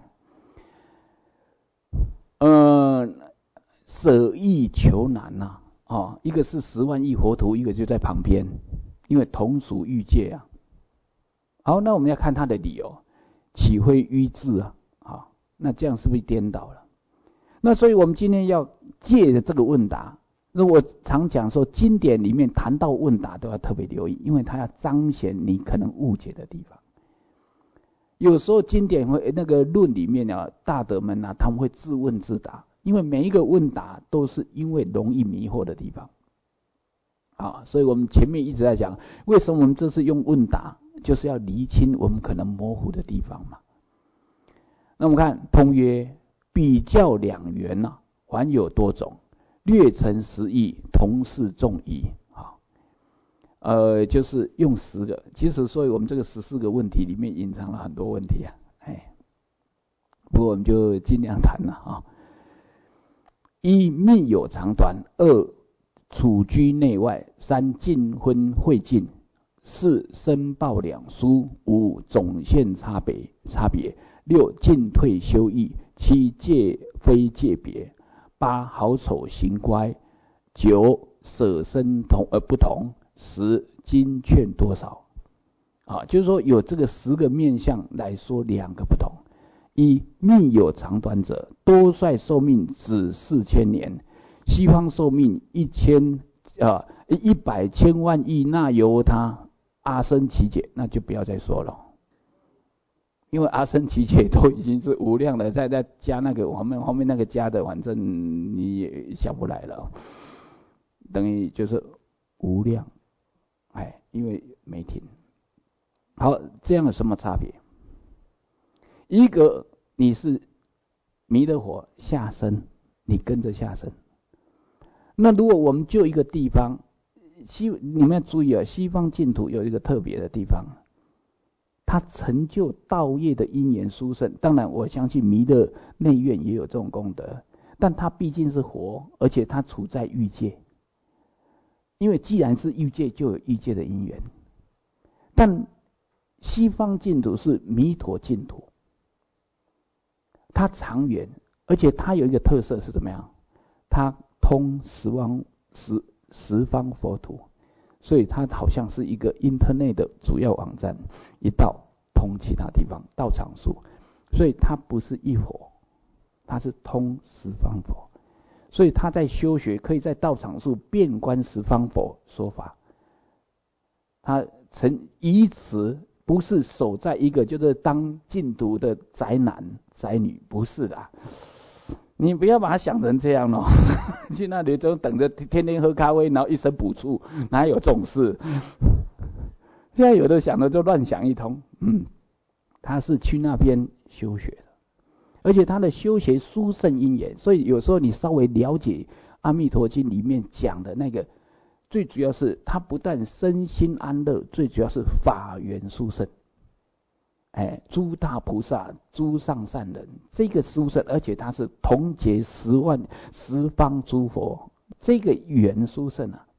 呃，舍易求难呐、啊，哦，一个是十万亿佛土，一个就在旁边，因为同属欲界啊。好，那我们要看他的理由，岂非愚智啊？啊，那这样是不是颠倒了？那所以我们今天要借着这个问答，那我常讲说，经典里面谈到问答都要特别留意，因为它要彰显你可能误解的地方。有时候经典会那个论里面啊，大德们啊，他们会自问自答，因为每一个问答都是因为容易迷惑的地方啊，所以我们前面一直在讲，为什么我们这次用问答，就是要厘清我们可能模糊的地方嘛。那我们看通曰：比较两缘啊，还有多种，略成十义，同是众疑。呃，就是用十个，其实所以我们这个十四个问题里面隐藏了很多问题啊，哎，不过我们就尽量谈了啊。一命有长短，二处居内外，三近婚会近，四申报两殊，五总现差别差别，六进退修义，七界非界别，八好丑行乖，九舍身同而不同。十经劝多少啊？就是说有这个十个面向来说两个不同。一命有长短者，多帅寿命只四千年，西方寿命一千啊一百千万亿，那由他阿僧祇劫，那就不要再说了，因为阿僧祇劫都已经是无量了，再再加那个后面后面那个加的，反正你也想不来了，等于就是无量。哎，因为没停。好，这样有什么差别？一个你是弥勒佛下生，你跟着下生。那如果我们就一个地方，西你们要注意啊，西方净土有一个特别的地方，它成就道业的因缘殊胜。当然，我相信弥勒内院也有这种功德，但它毕竟是佛，而且它处在欲界。因为既然是欲界，就有欲界的因缘。但西方净土是弥陀净土，它长远，而且它有一个特色是怎么样？它通十方十十方佛土，所以它好像是一个 Internet 的主要网站，一到通其他地方，道场数，所以它不是一佛，它是通十方佛。所以他在修学，可以在道场处遍观十方佛说法。他曾以此不是守在一个就是当净土的宅男宅女，不是的。你不要把它想成这样哦，去那里就等着天天喝咖啡，然后一生补处，哪有这种事？现在有的想的就乱想一通。嗯，他是去那边修学的。而且他的修学殊胜因缘，所以有时候你稍微了解《阿弥陀经》里面讲的那个，最主要是他不但身心安乐，最主要是法缘殊胜。哎，诸大菩萨、诸上善人，这个殊胜，而且他是同结十万十方诸佛，这个缘殊胜啊。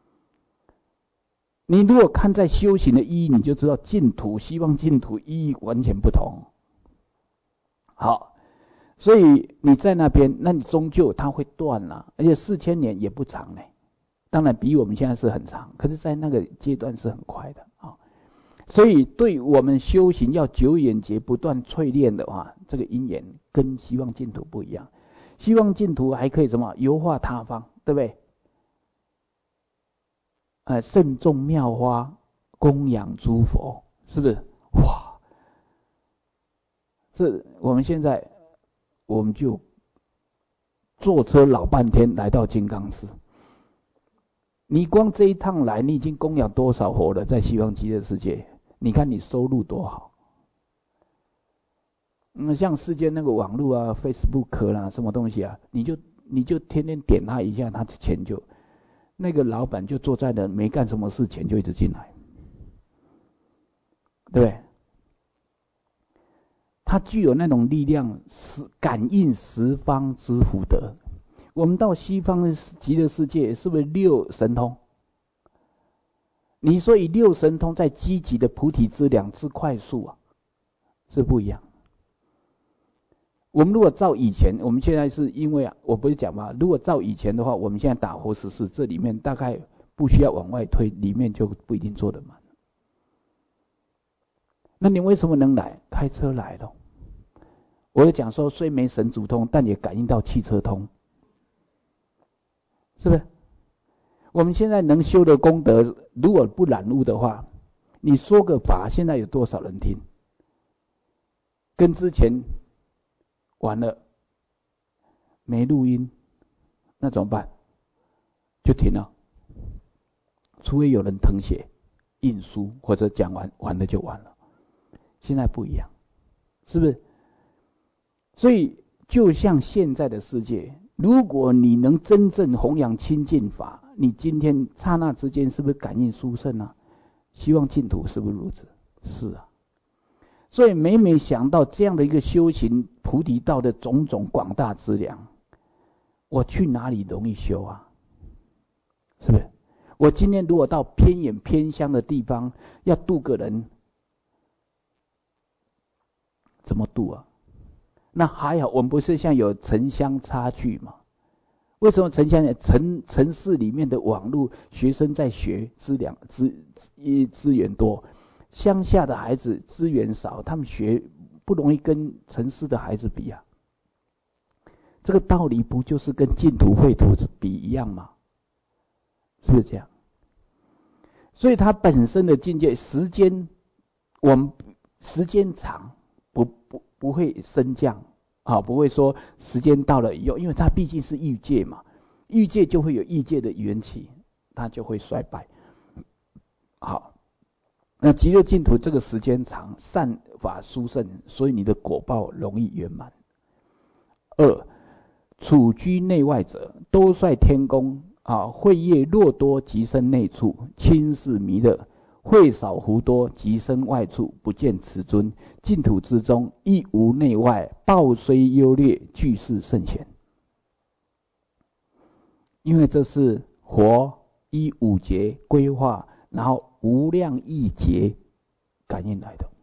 你如果看在修行的意义，你就知道净土、西方净土意义完全不同。好，所以你在那边，那你终究它会断了、啊，而且四千年也不长呢。当然比我们现在是很长，可是在那个阶段是很快的啊。所以对我们修行要久远劫不断淬炼的话，这个因缘跟西方净土不一样。西方净土还可以什么游化他方，对不对？呃，慎重妙花供养诸佛，是不是？哇！这我们现在我们就坐车老半天来到金刚寺，你光这一趟来，你已经供养多少佛了？在西方极乐世界，你看你收入多好。 嗯，像世界那个网络啊 ，Facebook 啦，什么东西啊，你就你就天天点他一下，他的钱就，那个老板就坐在那没干什么事，钱就一直进来，对不对？他具有那种力量，十感应十方之福德。我们到西方极乐世界，是不是六神通？你说以六神通在积极的菩提资粮之快速啊，是不一样。我们如果照以前，我们现在是因为啊，我不是讲嘛，如果照以前的话，我们现在打活十四，这里面大概不需要往外推，里面就不一定做得满。那你为什么能来？开车来了。我有讲说，虽没神足通，但也感应到汽车通，是不是？我们现在能修的功德，如果不染污的话，你说个法，现在有多少人听？跟之前完了没录音，那怎么办？就停了。除非有人誊写、印书或者讲完完了就完了。现在不一样，是不是？所以就像现在的世界，如果你能真正弘扬清净法，你今天刹那之间是不是感应殊胜啊？希望净土是不是如此？是啊。所以每每想到这样的一个修行菩提道的种种广大资粮，我去哪里容易修啊？是不是？我今天如果到偏远偏乡的地方要度个人，怎么度啊？那还好，我们不是像有城乡差距吗？为什么城乡城城市里面的网络学生在学资粮资资源多，乡下的孩子资源少，他们学不容易跟城市的孩子比啊。这个道理不就是跟净土秽土比一样吗？是不是这样？所以它本身的境界，时间我们时间长，不不不会升降啊，不会说时间到了以后，因为它毕竟是欲界嘛，欲界就会有欲界的缘起，它就会衰败。好，那极乐净土这个时间长，善法殊胜，所以你的果报容易圆满。二，处居内外者，都率天宫啊，慧业若多，即生内处，轻视弥勒；慧少胡多，即生外处，不见此尊。净土之中，亦无内外，报虽优劣，俱是圣贤。因为这是佛依五劫规划，然后无量亿劫感应来的，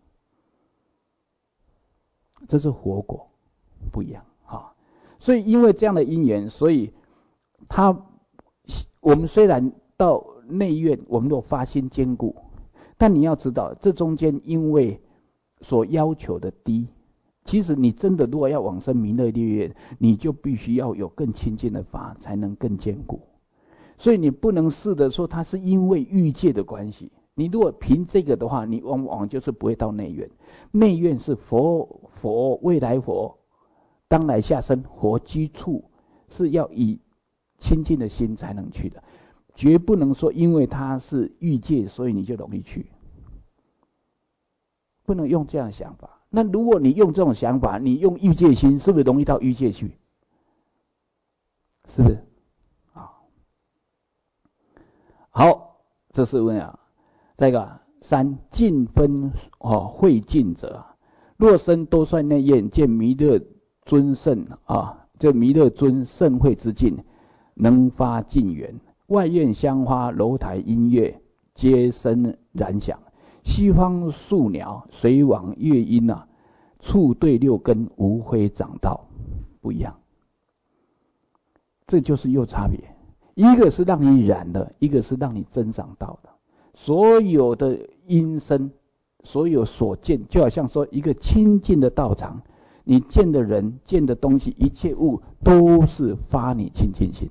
这是佛果，不一样啊。所以因为这样的因缘，所以他我们虽然到内院，我们都发心坚固，但你要知道，这中间因为所要求的低，其实你真的如果要往生弥勒烈院，你就必须要有更亲近的法，才能更坚固。所以你不能试着说它是因为欲界的关系。你如果凭这个的话，你往往就是不会到内院。内院是佛佛未来佛当来下生活居处，是要以清净的心才能去的，绝不能说因为它是欲界，所以你就容易去。不能用这样的想法。那如果你用这种想法，你用欲界心，是不是容易到欲界去？是不是？啊，好，这是问啊。再一个三，尽分哦慧尽者，若生多率内院，见弥勒尊胜啊，这弥勒尊盛慧之境，能发净缘。外院香花楼台音乐，皆生然响。西方树鸟随往乐音啊，触对六根无非长道，不一样。这就是有差别，一个是让你染的，一个是让你增长道的。所有的音声，所有所见，就好像说一个清净的道场，你见的人、见的东西，一切物都是发你清净心。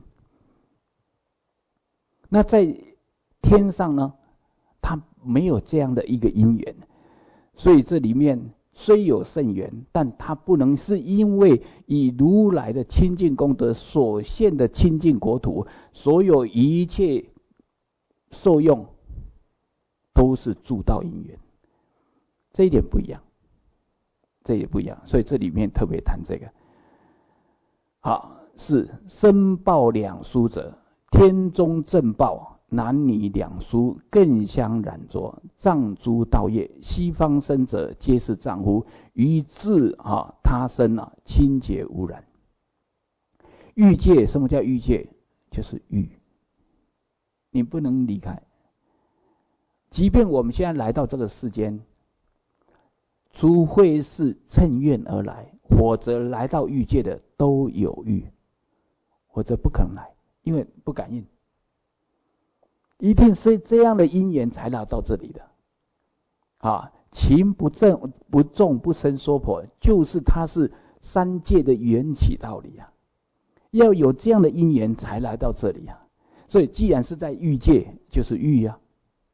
那在天上呢，它没有这样的一个因缘，所以这里面虽有圣缘，但它不能是因为以如来的清净功德所现的清净国土，所有一切受用都是助道因缘，这一点不一样。 这也不一样。所以这里面特别谈这个。好，是申报两殊者，天中正报，男女两殊，更相染着，障诸道业。西方生者，皆是丈夫，于自啊他生啊，清洁无染。欲界，什么叫欲界？就是欲，你不能离开。即便我们现在来到这个世间，除非是趁愿而来，否则来到欲界的都有欲，否则不可能来，因为不感应。一定是这样的因缘才来到这里的。啊，情不正不重不生娑婆，就是它是三界的缘起道理啊。要有这样的因缘才来到这里啊。所以既然是在欲界，就是欲啊，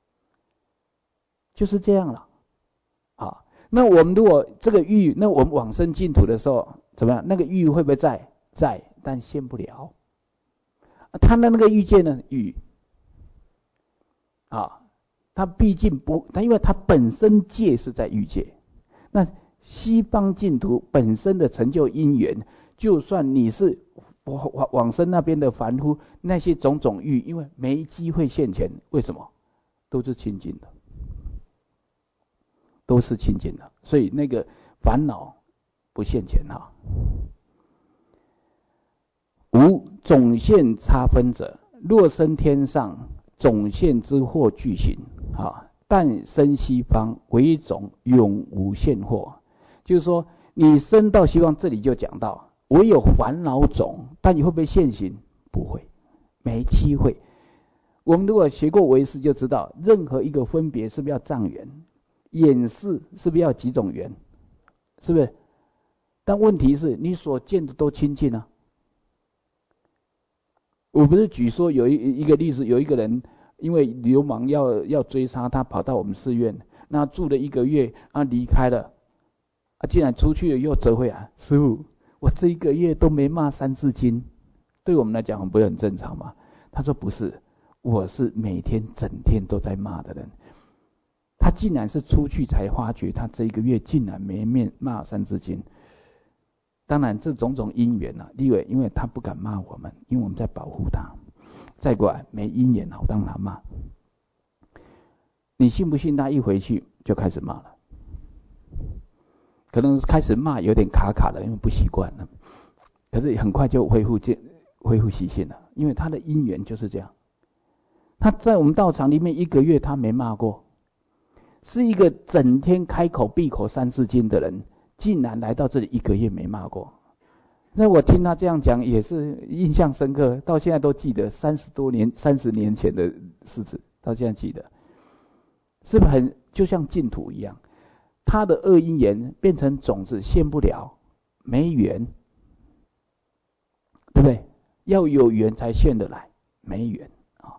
就是这样了。啊，那我们如果这个欲，那我们往生净土的时候怎么样？那个欲会不会在？在，但现不了。他的那个欲界呢？欲。啊，他毕竟不，他因为他本身界是在欲界，那西方净土本身的成就因缘，就算你是往往生那边的凡夫，那些种种欲，因为没机会现前，为什么？都是清净的，都是清净的，所以那个烦恼不现前哈。无种现差分者，若生天上，种现之祸具行啊，但生西方为种永无现祸。就是说，你生到西方，这里就讲到，唯有烦恼种，但你会不会现行？不会，没机会。我们如果学过唯识，就知道，任何一个分别是不是要障缘？眼识是不是要几种缘？是不是？但问题是你所见的都清净啊。我不是举说有一一个例子，有一个人因为流氓要要追杀他，跑到我们寺院，那住了一个月啊，离开了啊，竟然出去了又折回来，师父，我这一个月都没骂三字经，对我们来讲不是很正常吗？他说不是，我是每天整天都在骂的人。他竟然是出去才发觉，他这一个月竟然没面骂三字经。当然，这种种因缘啊，因为因为他不敢骂我们，因为我们在保护他。再过来，没因缘好让他骂。你信不信？他一回去就开始骂了，可能开始骂有点卡卡的，因为不习惯了。可是很快就恢复见恢复习性了，因为他的因缘就是这样。他在我们道场里面一个月，他没骂过，是一个整天开口闭口三字经的人。竟然来到这里一个月没骂过，那我听他这样讲也是印象深刻，到现在都记得三十多年、三十年前的事情，到现在记得，是不是很就像净土一样？他的恶因缘变成种子，现不了，没缘，对不对？要有缘才现得来，没缘啊。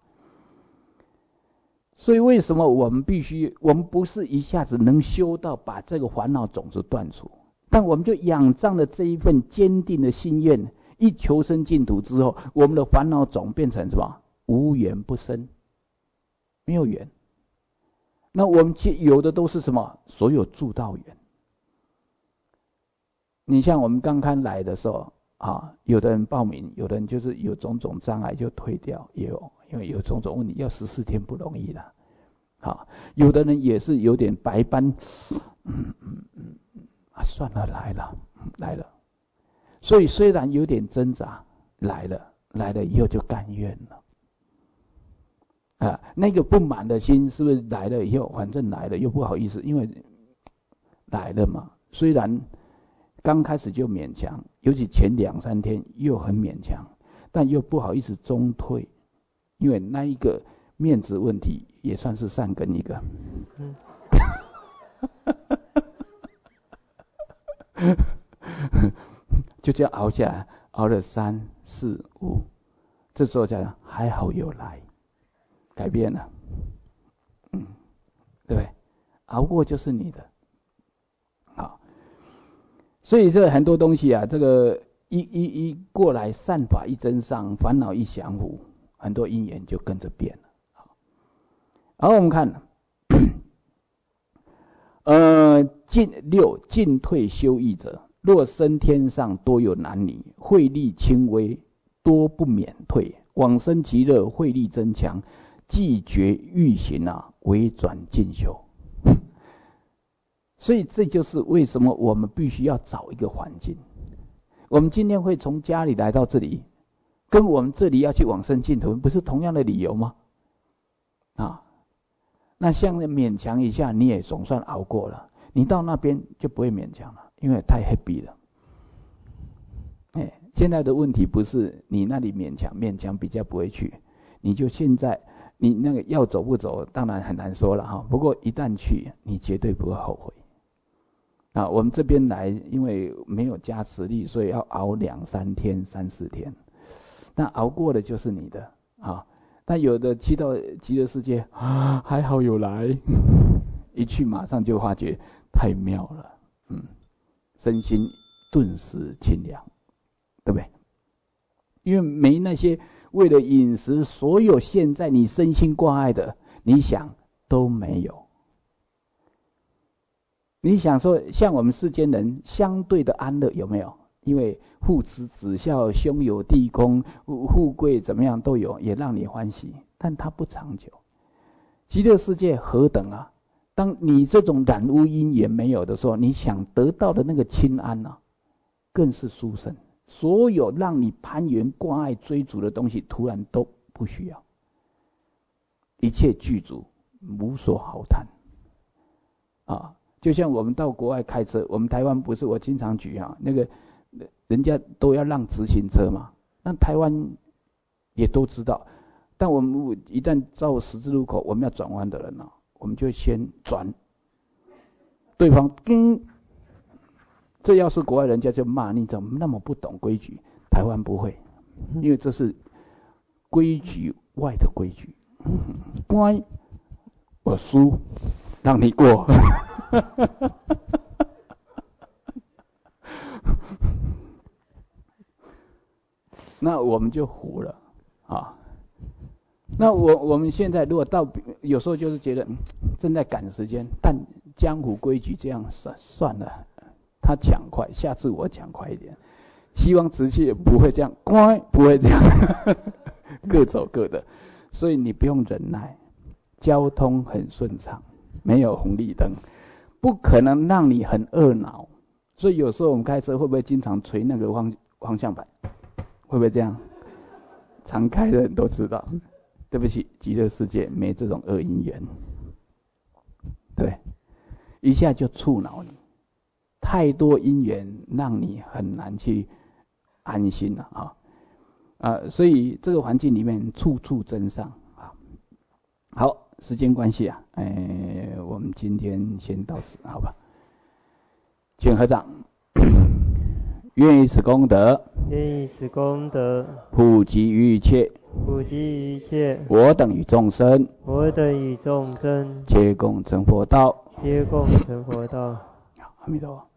所以为什么我们必须，我们不是一下子能修到把这个烦恼种子断除，但我们就仰仗了这一份坚定的心愿，一求生净土之后，我们的烦恼种变成什么？无缘不生，没有缘。那我们有的都是什么？所有助道缘。你像我们刚刚来的时候啊，有的人报名，有的人就是有种种障碍就退掉，也有。因为有种种问题，要十四天不容易了。好，有的人也是有点白斑，嗯嗯嗯，啊，算了，来了，来了。所以虽然有点挣扎，来了，来了以后就甘愿了。啊，那个不满的心是不是来了以后，反正来了又不好意思，因为来了嘛。虽然刚开始就勉强，尤其前两三天又很勉强，但又不好意思中退。因为那一个面子问题也算是善根一个，嗯、就这样熬下来，熬了三四五，这时候讲还好有来，改变了，嗯，对不对？熬过就是你的，好，所以这很多东西啊，这个一一一过来，善法一增上，烦恼一降伏。很多因缘就跟着变了。好，我们看呃，进六进退修义者，若生天上多有男女，慧力轻微，多不免退。往生极乐，慧力增强，既觉欲行啊，为转进修。所以这就是为什么我们必须要找一个环境。我们今天会从家里来到这里，跟我们这里要去往生净土，不是同样的理由吗？啊，那像勉强一下，你也总算熬过了。你到那边就不会勉强了，因为太 happy 了。哎，现在的问题不是你那里勉强，勉强比较不会去，你就现在你那个要走不走，当然很难说了哈。不过一旦去，你绝对不会后悔。啊，我们这边来，因为没有加持力，所以要熬两三天、三四天。那熬过的就是你的啊。但有的去到极乐世界啊，还好有来，一去马上就发觉太妙了，嗯，身心顿时清凉，对不对？因为没那些为了饮食，所有现在你身心挂碍的，你想都没有。你想说，像我们世间人相对的安乐有没有？因为父慈子孝，兄友弟恭，富贵怎么样都有，也让你欢喜，但它不长久。极乐世界何等啊！当你这种染污因缘没有的时候，你想得到的那个清安啊，更是殊胜。所有让你攀缘挂碍追逐的东西，突然都不需要，一切具足，无所好谈啊！就像我们到国外开车，我们台湾不是我经常举啊，那个人家都要让直行车嘛，那台湾也都知道，但我们一旦到十字路口，我们要转弯的人呢、啊，我们就先转，对方跟，这要是国外人家就骂你怎么那么不懂规矩，台湾不会，因为这是规矩外的规矩，乖，我输，让你过。那我们就糊了啊！那我我们现在如果到有时候就是觉得、嗯、正在赶时间，但江湖规矩这样算算了，他抢快，下次我抢快一点。希望直系也不会这样，乖，不会这样，各走各的。所以你不用忍耐，交通很顺畅，没有红绿灯。不可能让你很懊恼，所以有时候我们开车会不会经常捶那个方方向盘？会不会这样？常开的人都知道。对不起，极乐世界没这种恶因缘，对，一下就触恼你，太多因缘让你很难去安心了啊啊！所以这个环境里面处处真上啊。好。时间关系啊，哎，我们今天先到此，好吧？请合掌。愿以此功德， 愿以此功德， 普及于一切， 普及于一切， 我等与众生， 我等与众生， 皆共成佛道， 皆共成佛道。 阿弥陀佛。